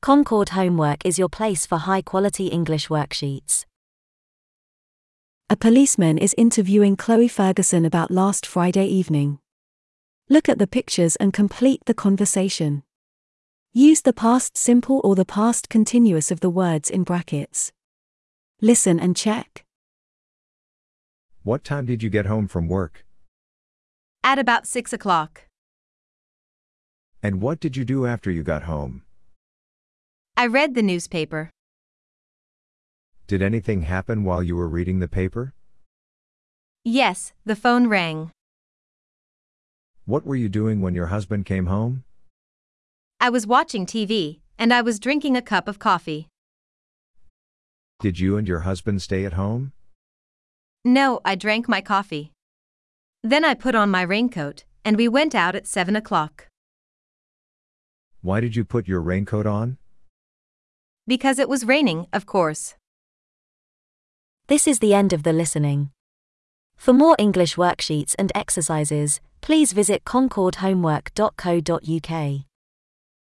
Concord Homework is your place for high-quality English worksheets. A policeman is interviewing Chloe Ferguson about last Friday evening. Look at the pictures and complete the conversation. Use the past simple or the past continuous of the words in brackets. Listen and check. What time did you get home from work? At about 6 o'clock. And what did you do after you got home? I read the newspaper. Did anything happen while you were reading the paper? Yes, the phone rang. What were you doing when your husband came home? I was watching TV, and I was drinking a cup of coffee. Did you and your husband stay at home? No, I drank my coffee. Then I put on my raincoat, and we went out at 7 o'clock. Why did you put your raincoat on? Because it was raining, of course. This is the end of the listening. For more English worksheets and exercises, please visit concordhomework.co.uk.